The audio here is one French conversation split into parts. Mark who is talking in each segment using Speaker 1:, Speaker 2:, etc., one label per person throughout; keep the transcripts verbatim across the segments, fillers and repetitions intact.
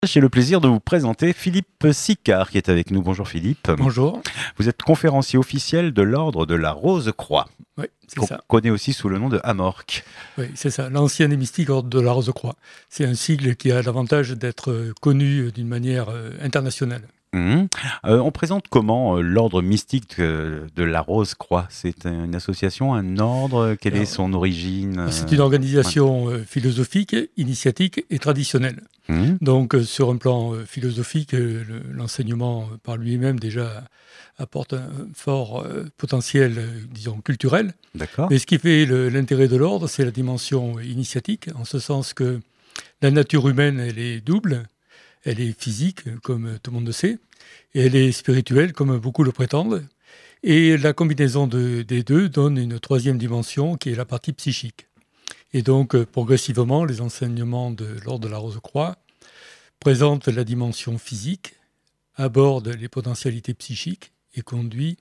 Speaker 1: J'ai le plaisir de vous présenter Philippe Sicard qui est avec nous. Bonjour Philippe.
Speaker 2: Bonjour.
Speaker 1: Vous êtes conférencier officiel de l'Ordre de la Rose-Croix,
Speaker 2: Oui, c'est
Speaker 1: qu'on
Speaker 2: ça.
Speaker 1: connaît aussi sous le nom de Amorque.
Speaker 2: Oui, c'est ça. L'ancien et mystique Ordre de la Rose-Croix. C'est un sigle qui a l'avantage d'être connu d'une manière internationale.
Speaker 1: Mmh. Euh, on présente comment euh, l'Ordre mystique de, de la Rose-Croix? C'est une association, un ordre? Quelle
Speaker 2: Alors,
Speaker 1: est son origine? euh...
Speaker 2: C'est une organisation ouais. philosophique, initiatique et traditionnelle.
Speaker 1: Mmh.
Speaker 2: Donc, sur un plan philosophique, l'enseignement par lui-même déjà apporte un fort potentiel, disons, culturel.
Speaker 1: D'accord.
Speaker 2: Mais ce qui fait le, l'intérêt de l'ordre, c'est la dimension initiatique, en ce sens que la nature humaine, elle est double. Elle est physique, comme tout le monde le sait, et elle est spirituelle, comme beaucoup le prétendent. Et la combinaison de, des deux donne une troisième dimension, qui est la partie psychique. Et donc, progressivement, les enseignements de l'Ordre de la Rose-Croix présentent la dimension physique, abordent les potentialités psychiques et conduisent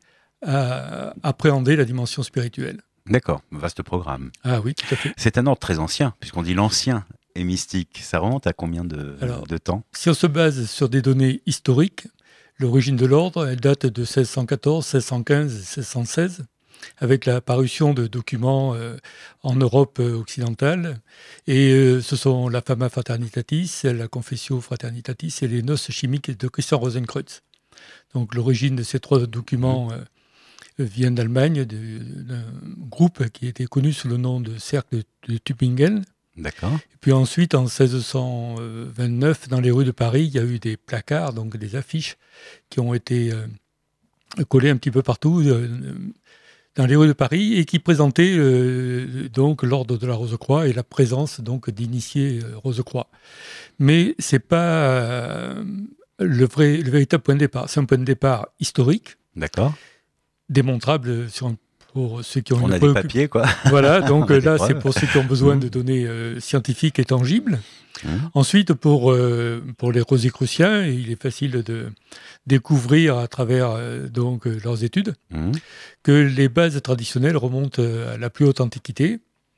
Speaker 2: à appréhender la dimension spirituelle.
Speaker 1: D'accord, vaste programme.
Speaker 2: Ah oui, tout à fait.
Speaker 1: C'est un ordre très ancien, puisqu'on dit l'ancien et mystique. Ça remonte à combien de,
Speaker 2: Alors,
Speaker 1: de temps?
Speaker 2: Si on se base sur des données historiques, l'origine de l'ordre, elle date de seize cent quatorze, seize cent quinze, seize cent seize, avec la parution de documents euh, en Europe euh, occidentale. Et euh, ce sont la Fama Fraternitatis, la Confessio Fraternitatis et les Noces chimiques de Christian Rosenkreuz. Donc l'origine de ces trois documents euh, vient d'Allemagne, d'un groupe qui était connu sous le nom de Cercle de Tübingen.
Speaker 1: D'accord.
Speaker 2: Et puis ensuite, en seize cent vingt-neuf, dans les rues de Paris, il y a eu des placards, donc des affiches, qui ont été euh, collées un petit peu partout euh, dans les rues de Paris et qui présentaient euh, donc l'Ordre de la Rose-Croix et la présence donc d'initiés euh, Rose-Croix. Mais c'est pas euh, le vrai, le véritable point de départ. C'est un point de départ historique,
Speaker 1: D'accord.
Speaker 2: démontrable sur un pour ceux qui ont
Speaker 1: On
Speaker 2: une
Speaker 1: a
Speaker 2: préoccup...
Speaker 1: des papiers, quoi.
Speaker 2: Voilà, donc là,
Speaker 1: preuves.
Speaker 2: c'est pour ceux qui ont besoin
Speaker 1: mmh.
Speaker 2: de données euh, scientifiques et tangibles.
Speaker 1: Mmh.
Speaker 2: Ensuite, pour, euh, pour les Rosicruciens, il est facile de découvrir à travers euh, donc, leurs études
Speaker 1: mmh.
Speaker 2: que les bases traditionnelles remontent à la plus haute antiquité,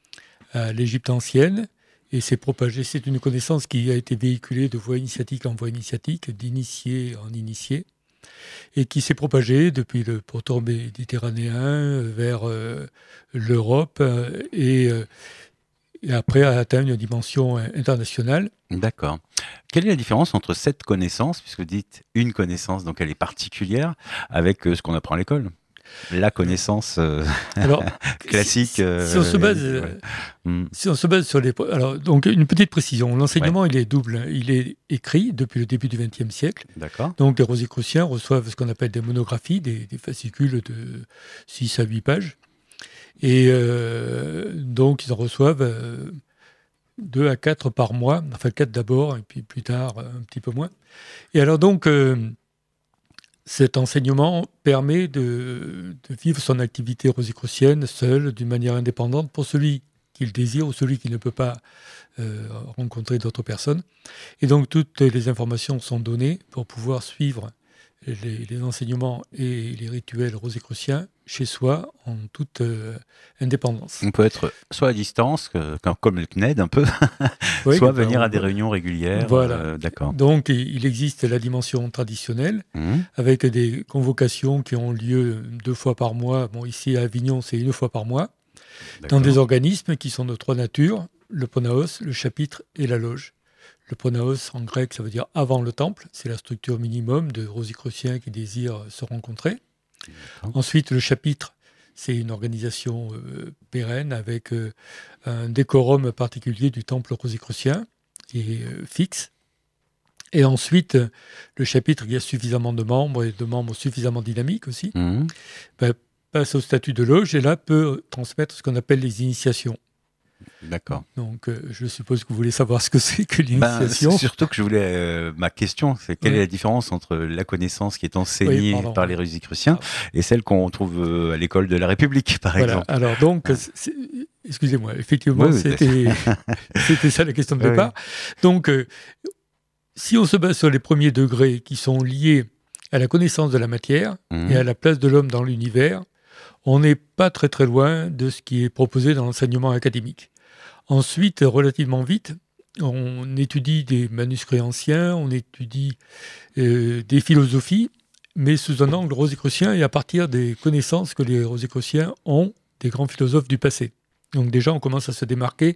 Speaker 2: à l'Égypte ancienne, et c'est propagé. C'est une connaissance qui a été véhiculée de voie initiatique en voie initiatique, d'initié en initié, et qui s'est propagé depuis le pourtour méditerranéen vers euh, l'Europe euh, et, euh, et après a atteint une dimension internationale.
Speaker 1: D'accord. Quelle est la différence entre cette connaissance, puisque vous dites une connaissance, donc elle est particulière, avec euh, ce qu'on apprend à l'école? La connaissance euh, alors, classique.
Speaker 2: Si, euh, si, on se base, euh, ouais. mm. si on se base sur les, alors donc une petite précision, l'enseignement ouais. il est double, il est écrit depuis le début du vingtième siècle.
Speaker 1: D'accord.
Speaker 2: Donc les Rosicruciens reçoivent ce qu'on appelle des monographies, des, des fascicules de six à huit pages, et euh, donc ils en reçoivent euh, deux à quatre par mois, enfin quatre d'abord et puis plus tard un petit peu moins. Et alors donc euh, cet enseignement permet de, de vivre son activité rosicrucienne seul, d'une manière indépendante, pour celui qui le désire ou celui qui ne peut pas euh, rencontrer d'autres personnes. Et donc toutes les informations sont données pour pouvoir suivre les, les enseignements et les rituels rosicruciens chez soi en toute euh, indépendance.
Speaker 1: On peut être soit à distance, que, comme le C N E D un peu, oui, soit venir à des réunions régulières.
Speaker 2: Voilà.
Speaker 1: Euh, d'accord.
Speaker 2: Donc il existe la dimension traditionnelle mmh. avec des convocations qui ont lieu deux fois par mois. Bon, ici à Avignon, c'est une fois par mois, dans des organismes qui sont de trois natures, le pronaos, le chapitre et la loge. Le pronaos, en grec, ça veut dire avant le temple. C'est la structure minimum de rosicruciens qui désirent se rencontrer. D'accord. Ensuite, le chapitre, c'est une organisation euh, pérenne avec euh, un décorum particulier du temple rosicrucien qui est euh, fixe. Et ensuite, le chapitre qui a suffisamment de membres et de membres suffisamment dynamiques aussi, mmh. ben, passe au statut de loge et là peut transmettre ce qu'on appelle les initiations.
Speaker 1: D'accord.
Speaker 2: Donc, euh, je suppose que vous voulez savoir ce que c'est que l'initiation.
Speaker 1: Ben, c'est surtout que je voulais... Euh, ma question, c'est quelle oui. est la différence entre la connaissance qui est enseignée oui, par les Rosicruciens ah. et celle qu'on trouve euh, à l'école de la République, par
Speaker 2: voilà.
Speaker 1: exemple.
Speaker 2: Alors donc, ah. c'est, excusez-moi, effectivement, oui, c'était, c'était ça la question de départ. Oui. Donc, euh, si on se base sur les premiers degrés qui sont liés à la connaissance de la matière mmh. et à la place de l'homme dans l'univers, on n'est pas très très loin de ce qui est proposé dans l'enseignement académique. Ensuite, relativement vite, on étudie des manuscrits anciens, on étudie euh, des philosophies, mais sous un angle rosicrucien et à partir des connaissances que les rosicruciens ont des grands philosophes du passé. Donc déjà, on commence à se démarquer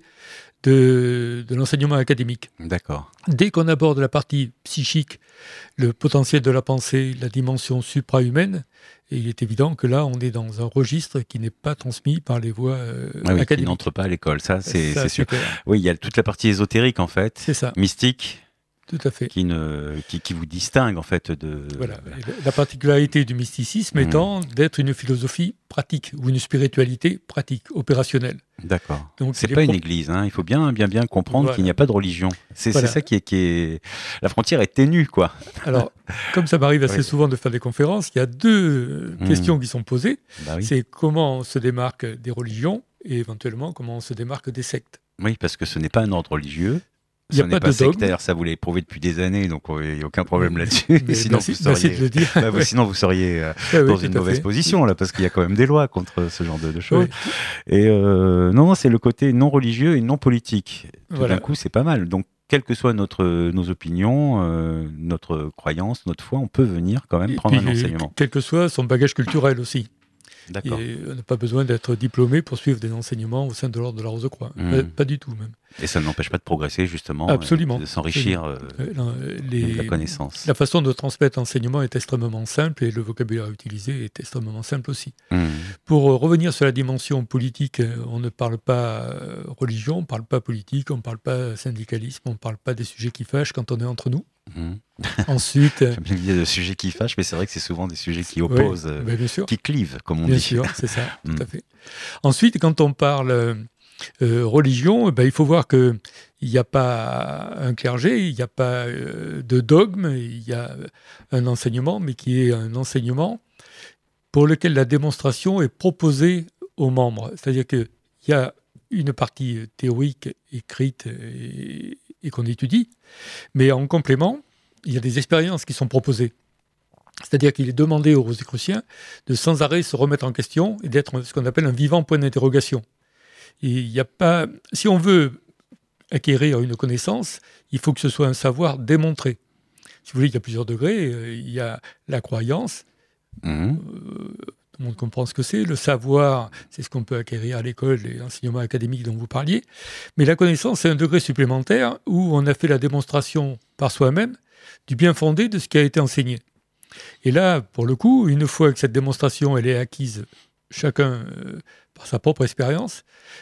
Speaker 2: de, de l'enseignement académique.
Speaker 1: D'accord.
Speaker 2: Dès qu'on aborde la partie psychique, le potentiel de la pensée, la dimension supra-humaine, et il est évident que là, on est dans un registre qui n'est pas transmis par les voies euh,
Speaker 1: ah oui,
Speaker 2: académiques.
Speaker 1: Qui n'entre pas à l'école, ça c'est,
Speaker 2: ça,
Speaker 1: c'est sûr.
Speaker 2: Clair.
Speaker 1: Oui, il y a toute la partie ésotérique en fait,
Speaker 2: c'est ça.
Speaker 1: mystique.
Speaker 2: Tout à fait.
Speaker 1: Qui, ne, qui, qui vous distingue en fait de...
Speaker 2: Voilà. La particularité du mysticisme mmh. étant d'être une philosophie pratique ou une spiritualité pratique, opérationnelle.
Speaker 1: D'accord. Donc c'est pas pro... une église, hein. Il faut bien, bien, bien comprendre voilà. qu'il n'y a pas de religion. C'est, voilà. c'est ça qui est, qui est... La frontière est ténue, quoi.
Speaker 2: Alors, comme ça m'arrive assez oui. souvent de faire des conférences, il y a deux mmh. questions qui sont posées. Bah oui. C'est comment on se démarque des religions et éventuellement comment on se démarque des sectes.
Speaker 1: Oui, parce que ce n'est pas un ordre religieux.
Speaker 2: Il n'y a
Speaker 1: pas,
Speaker 2: pas de
Speaker 1: sectaire, ça vous l'avez prouvé depuis des années, donc il n'y a aucun problème là-dessus.
Speaker 2: Mais
Speaker 1: sinon,
Speaker 2: merci,
Speaker 1: vous seriez,
Speaker 2: merci de le dire.
Speaker 1: bah, vous, sinon, vous seriez euh, ah, oui, dans une mauvaise fait. position, là, parce qu'il y a quand même des lois contre ce genre de, de choses. Oui. Et euh, non, non, c'est le côté non religieux et non politique. Tout voilà. d'un coup, c'est pas mal. Donc, quelles que soient notre, nos opinions, euh, notre croyance, notre foi, on peut venir quand même et prendre
Speaker 2: puis,
Speaker 1: un enseignement.
Speaker 2: Quel que soit son bagage culturel aussi.
Speaker 1: D'accord.
Speaker 2: Et on n'a pas besoin d'être diplômé pour suivre des enseignements au sein de l'ordre de la Rose-Croix. Mmh. Pas, pas du tout, même.
Speaker 1: Et ça n'empêche pas de progresser, justement.
Speaker 2: Absolument.
Speaker 1: De s'enrichir euh,
Speaker 2: Les,
Speaker 1: de la connaissance.
Speaker 2: La façon de transmettre l'enseignement est extrêmement simple et le vocabulaire utilisé est extrêmement simple aussi. Mmh. Pour revenir sur la dimension politique, on ne parle pas religion, on ne parle pas politique, on ne parle pas syndicalisme, on ne parle pas des sujets qui fâchent quand on est entre nous. Mmh. Ensuite,
Speaker 1: j'aime bien l'idée de sujets qui fâchent, mais c'est vrai que c'est souvent des sujets qui opposent,
Speaker 2: oui, bien sûr.
Speaker 1: qui clivent, comme on
Speaker 2: bien
Speaker 1: dit.
Speaker 2: Bien sûr, c'est ça, tout à fait. Ensuite, quand on parle euh, religion, ben, il faut voir qu'il n'y a pas un clergé, il n'y a pas euh, de dogme, il y a un enseignement, mais qui est un enseignement pour lequel la démonstration est proposée aux membres. C'est-à-dire qu'il y a une partie théorique écrite et, et qu'on étudie, mais en complément, il y a des expériences qui sont proposées. C'est-à-dire qu'il est demandé aux Rosicruciens de sans arrêt se remettre en question et d'être ce qu'on appelle un vivant point d'interrogation. Et il y a pas, si on veut acquérir une connaissance, il faut que ce soit un savoir démontré. Si vous voulez, il y a plusieurs degrés. Il y a la croyance. Mmh. Euh, tout le monde comprend ce que c'est. Le savoir, c'est ce qu'on peut acquérir à l'école, les enseignements académiques dont vous parliez. Mais la connaissance, c'est un degré supplémentaire où on a fait la démonstration par soi-même du bien fondé de ce qui a été enseigné. Et là, pour le coup, une fois que cette démonstration elle est acquise, chacun euh, par sa propre expérience,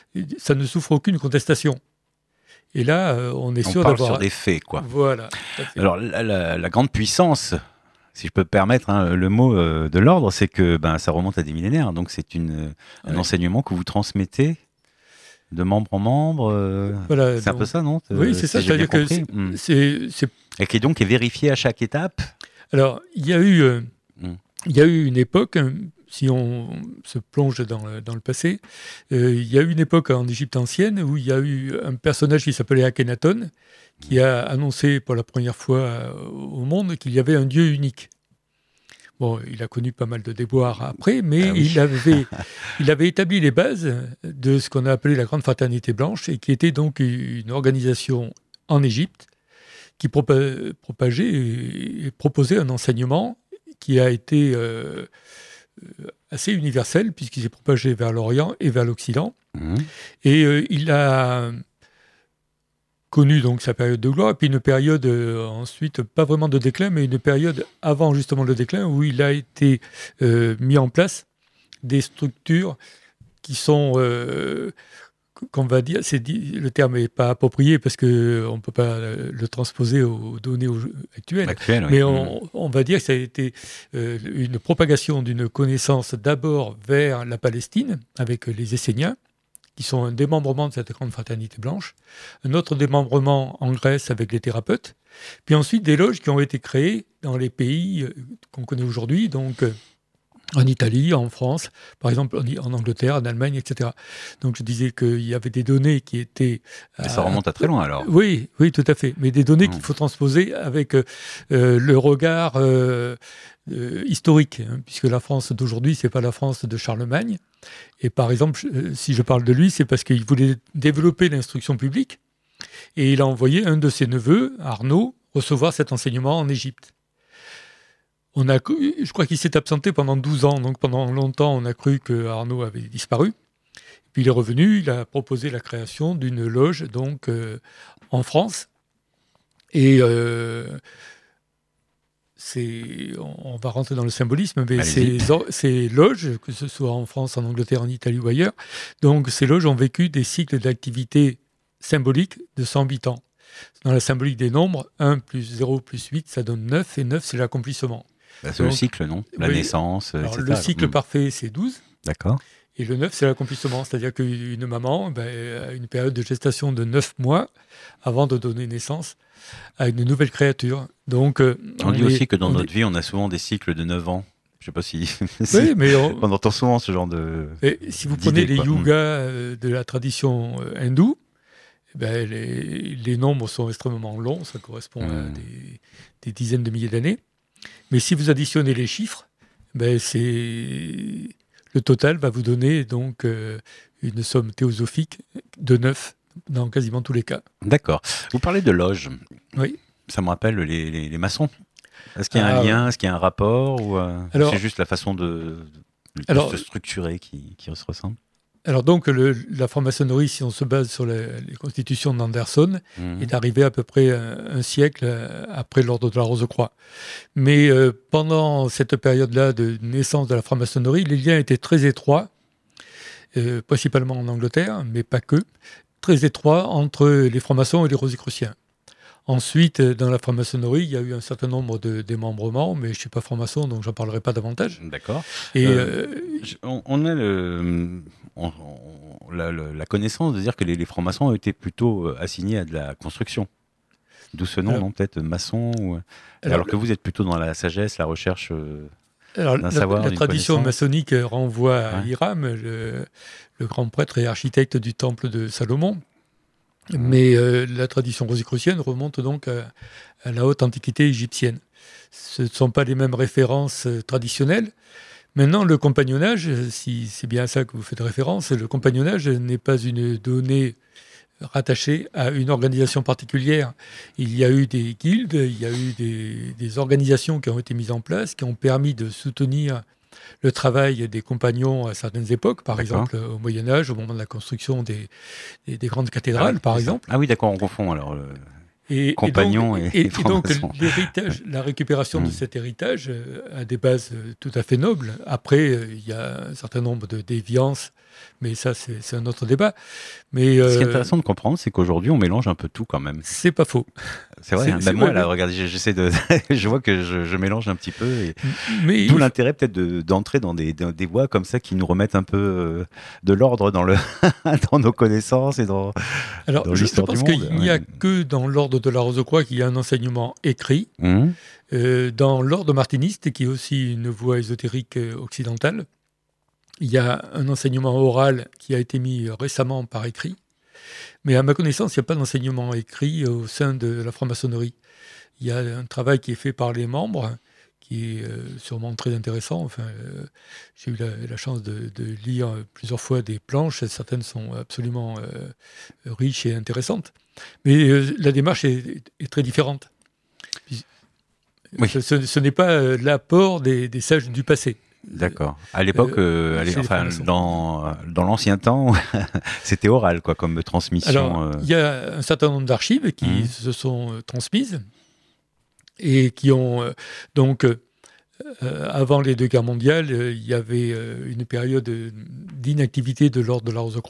Speaker 2: ça ne souffre aucune contestation. Et là, euh, on est
Speaker 1: on
Speaker 2: sûr
Speaker 1: parle
Speaker 2: d'avoir...
Speaker 1: sur des faits, quoi.
Speaker 2: Voilà.
Speaker 1: Alors, la, la, la grande puissance, si je peux permettre hein, le mot euh, de l'ordre, c'est que ben, ça remonte à des millénaires. Donc, c'est une, un ouais. enseignement que vous transmettez de membre en membre. Euh,
Speaker 2: voilà,
Speaker 1: c'est donc... un peu ça, non?
Speaker 2: Oui, c'est ça.
Speaker 1: Si
Speaker 2: c'est-à-dire que c'est,
Speaker 1: mmh.
Speaker 2: c'est, c'est...
Speaker 1: Et qui est donc est vérifié à chaque étape.
Speaker 2: Alors, il y a eu, euh, mmh. il y a eu une époque, hein, si on se plonge dans le, dans le passé, euh, il y a eu une époque en Égypte ancienne où il y a eu un personnage qui s'appelait Akhenaton, qui a annoncé pour la première fois au monde qu'il y avait un Dieu unique. Bon, il a connu pas mal de déboires après, mais ah oui. il, avait, il avait établi les bases de ce qu'on a appelé la Grande Fraternité Blanche, et qui était donc une organisation en Égypte qui propageait et proposait un enseignement qui a été euh, assez universel, puisqu'il s'est propagé vers l'Orient et vers l'Occident. Mmh. Et euh, il a connu donc sa période de gloire, et puis une période euh, ensuite, pas vraiment de déclin, mais une période avant justement le déclin, où il a été euh, mis en place des structures qui sont... Euh, qu'on va dire, c'est dit, le terme n'est pas approprié parce qu'on ne peut pas le transposer aux données actuelles,
Speaker 1: Actuel, oui.
Speaker 2: mais on, on va dire que ça a été euh, une propagation d'une connaissance d'abord vers la Palestine, avec les Esséniens, qui sont un démembrement de cette grande fraternité blanche, un autre démembrement en Grèce avec les thérapeutes, puis ensuite des loges qui ont été créées dans les pays qu'on connaît aujourd'hui, donc en Italie, en France, par exemple en Angleterre, en Allemagne, et cetera. Donc je disais qu'il y avait des données qui étaient...
Speaker 1: Mais ça remonte à très loin alors.
Speaker 2: Oui, oui, tout à fait. Mais des données mmh. qu'il faut transposer avec euh, le regard euh, euh, historique, hein, puisque la France d'aujourd'hui, c'est pas la France de Charlemagne. Et par exemple, si je parle de lui, c'est parce qu'il voulait développer l'instruction publique. Et il a envoyé un de ses neveux, Arnaud, recevoir cet enseignement en Égypte. On a, je crois qu'il s'est absenté pendant douze ans, donc pendant longtemps, on a cru que Arnaud avait disparu. Puis il est revenu, il a proposé la création d'une loge donc euh, en France. Et euh, c'est, on va rentrer dans le symbolisme, mais ces, ces loges, que ce soit en France, en Angleterre, en Italie ou ailleurs, donc ces loges ont vécu des cycles d'activité symboliques de cent huit ans. Dans la symbolique des nombres, un plus zéro plus huit, ça donne neuf, et neuf, c'est l'accomplissement.
Speaker 1: Bah, c'est donc, le cycle, non? La oui, naissance, alors, et cetera.
Speaker 2: Le cycle mmh. parfait, c'est douze.
Speaker 1: D'accord.
Speaker 2: Et le neuf, c'est l'accomplissement. C'est-à-dire qu'une maman ben, a une période de gestation de neuf mois avant de donner naissance à une nouvelle créature. Donc,
Speaker 1: on, on dit
Speaker 2: est,
Speaker 1: aussi que dans notre
Speaker 2: est...
Speaker 1: vie, on a souvent des cycles de neuf ans. Je ne sais pas si...
Speaker 2: Oui, mais on...
Speaker 1: on entend souvent ce genre de...
Speaker 2: Et si vous prenez les yugas mmh. de la tradition hindoue, ben, les, les nombres sont extrêmement longs. Ça correspond mmh. à des, des dizaines de milliers d'années. Mais si vous additionnez les chiffres, ben c'est... le total va vous donner donc euh, une somme théosophique de neuf dans quasiment tous les cas.
Speaker 1: D'accord. Vous parlez de loge.
Speaker 2: Oui.
Speaker 1: Ça me rappelle les, les, les maçons. Est-ce qu'il y a ah, un lien, est-ce qu'il y a un rapport ou euh, alors, c'est juste la façon de, de alors, se structurer qui, qui se ressemble?
Speaker 2: Alors donc le, la franc-maçonnerie, si on se base sur les, les constitutions d'Anderson, mmh. est arrivée à peu près un, un siècle après l'ordre de la Rose-Croix. Mais euh, pendant cette période-là de naissance de la franc-maçonnerie, les liens étaient très étroits, euh, principalement en Angleterre, mais pas que, très étroits entre les francs-maçons et les rosicruciens. Ensuite, dans la franc-maçonnerie, il y a eu un certain nombre de démembrements, mais je ne suis pas franc-maçon, donc je n'en parlerai pas davantage.
Speaker 1: D'accord.
Speaker 2: Et
Speaker 1: euh, euh, on, on a le, on, on, la, la connaissance de dire que les, les francs-maçons ont été plutôt assignés à de la construction. D'où ce nom, alors, non, peut-être maçon ou... alors, alors que vous êtes plutôt dans la sagesse, la recherche euh,
Speaker 2: alors,
Speaker 1: d'un
Speaker 2: la,
Speaker 1: savoir,
Speaker 2: la
Speaker 1: d'une
Speaker 2: tradition
Speaker 1: connaissance.
Speaker 2: maçonnique renvoie à
Speaker 1: ouais.
Speaker 2: Hiram, le, le grand prêtre et architecte du temple de Salomon. Mais euh, la tradition rosicrucienne remonte donc à, à la haute antiquité égyptienne. Ce ne sont pas les mêmes références euh, traditionnelles. Maintenant, le compagnonnage, si c'est bien à ça que vous faites référence, le compagnonnage n'est pas une donnée rattachée à une organisation particulière. Il y a eu des guildes, il y a eu des, des organisations qui ont été mises en place, qui ont permis de soutenir le travail des compagnons à certaines époques, par exemple au Moyen-Âge, au moment de la construction des, des, des grandes cathédrales, ah, par exemple.
Speaker 1: Ah oui, d'accord, on confond alors. Le...
Speaker 2: Et,
Speaker 1: compagnons
Speaker 2: et, donc,
Speaker 1: et,
Speaker 2: et, et donc l'héritage, la récupération
Speaker 1: mmh.
Speaker 2: de cet héritage a des bases tout à fait nobles. Après, il y a un certain nombre de déviances, mais ça, c'est, c'est un autre débat. Mais,
Speaker 1: Ce qui est intéressant de comprendre, c'est qu'aujourd'hui, on mélange un peu tout quand même.
Speaker 2: C'est pas faux.
Speaker 1: C'est vrai, c'est, hein, c'est, moi, ouais, là, regardez, j'essaie de... je vois que je, je mélange un petit peu. Et...
Speaker 2: Mais
Speaker 1: d'où l'intérêt peut-être de, d'entrer dans des, dans des voies comme ça qui nous remettent un peu euh, de l'ordre dans, le dans nos connaissances et dans,
Speaker 2: Alors,
Speaker 1: dans
Speaker 2: je,
Speaker 1: l'histoire
Speaker 2: je pense
Speaker 1: du monde.
Speaker 2: qu'il n'y a ouais. que dans l'ordre de la Rose-Croix qu'il y a un enseignement écrit.
Speaker 1: Mmh.
Speaker 2: Euh, dans l'ordre martiniste, qui est aussi une voie ésotérique occidentale, il y a un enseignement oral qui a été mis récemment par écrit. Mais à ma connaissance, il n'y a pas d'enseignement écrit au sein de la franc-maçonnerie. Il y a un travail qui est fait par les membres, qui est euh, sûrement très intéressant. Enfin, euh, j'ai eu la, la chance de, de lire plusieurs fois des planches. Certaines sont absolument euh, riches et intéressantes. Mais euh, la démarche est, est très différente.
Speaker 1: Oui.
Speaker 2: Ce, ce, ce n'est pas euh, l'apport des, des sages du passé.
Speaker 1: D'accord. À l'époque, euh, allez, enfin, dans, dans l'ancien temps, c'était oral, quoi, comme transmission.
Speaker 2: Alors, il euh... y a un certain nombre d'archives qui mmh. se sont euh, transmises et qui ont euh, donc, euh, avant les deux guerres mondiales, il y avait une période d'inactivité de l'ordre de la Rose-Croix.